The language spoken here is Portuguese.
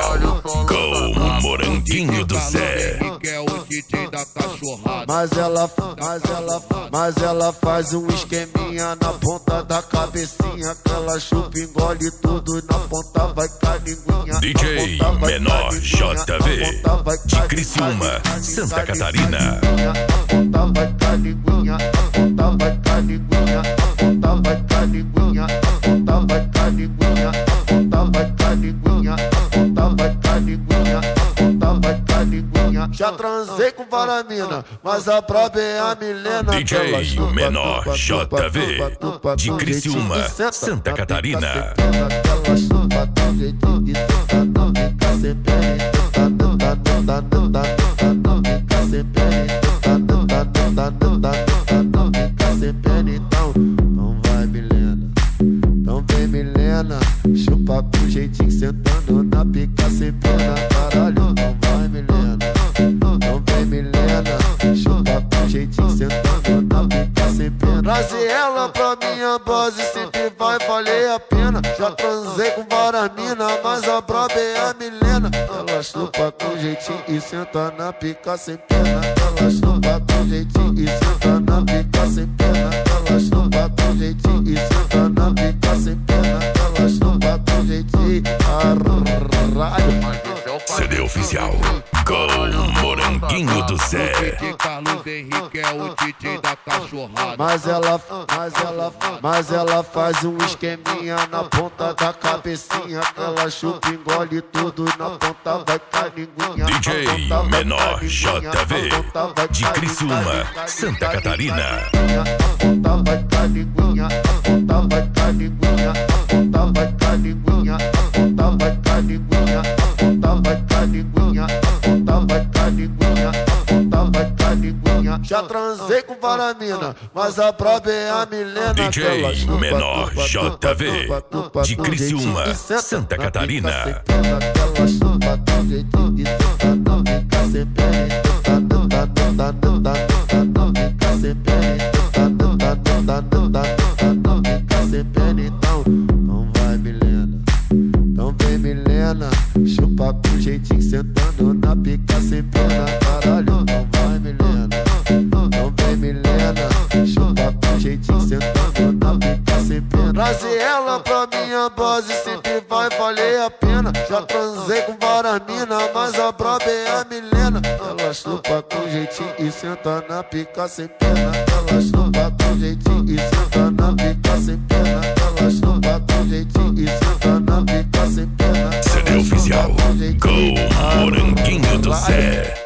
oficial com o Moranguinho do Zé. Mas ela faz um esqueminha na ponta da cabecinha, que ela chupa, engole tudo, na ponta vai com a linguinha. DJ Menor JV de Criciúma, Santa Catarina. A ponta vai com a linguinha, a ponta vai com a linguinha, a ponta vai com a linguinha, a ponta vai com a linguinha, a ponta vai com a linguinha, a ponta vai com a linguinha, a ponta vai com a linguinha. Já transei com várias mina, mas a braba é a Milena. DJ Menor JV de Criciúma, Santa Catarina. Ela chupa do jeito de sentar, não fica sem pele, não fica sem pele, não fica sem pele. Então vai Milena, então vem Milena, chupa com jeitinho sentando na pica sem pena, caralho. Então vai Milena, então vem Milena, chupa com jeitinho sentando na pica sem pena. Traze ela pra minha base, sempre vai valer a pena. Já transei com várias minas, mas a braba é a Milena. Ela chupa com jeitinho e senta na pica sem pena. Ela chupa com jeitinho e senta na pica sem pena. Ela chupa com jeitinho e senta na pica sem pena. Ela chupa com jeitinho, caralho. CD oficial com o Moranguinho do Zé. Carlos Henrique é o DJ da cachorrada. Mas ela faz um esqueminha na ponta da cabecinha, que ela chupa, engole tudo, na ponta vai com a linguinha. DJ Menor JV de Criciúma, Santa Catarina. A ponta vai com a linguinha, a ponta vai com a linguinha, a ponta vai com a linguinha, a ponta vai com a linguinha, a ponta vai com a linguinha, a ponta vai com a linguinha, a ponta vai com a linguinha. Já transei com várias mina, mas a braba é a Milena. DJ Menor JV de Criciúma, Santa Catarina. Ela chupa do jeito de sentar, não fica sem pele, não fica sem pele, não fica sem pele. Então vai Milena, então vem Milena, chupa com jeitinho sentando na pica sem pena, caralho. Então vai Milena, então vem Milena, chupa com jeitinho sentando na pica sem pena. Traze ela pra minha base, sempre vai valer a pena. Já transei com várias minas, mas a braba é a Milena. Ela chupa com jeitinho e senta na pica sem pena. Ela chupa com jeitinho e senta na pica sem pena. Ela chupa com jeitinho e senta na pica sem pena. CD oficial com o Moranguinho do Zé.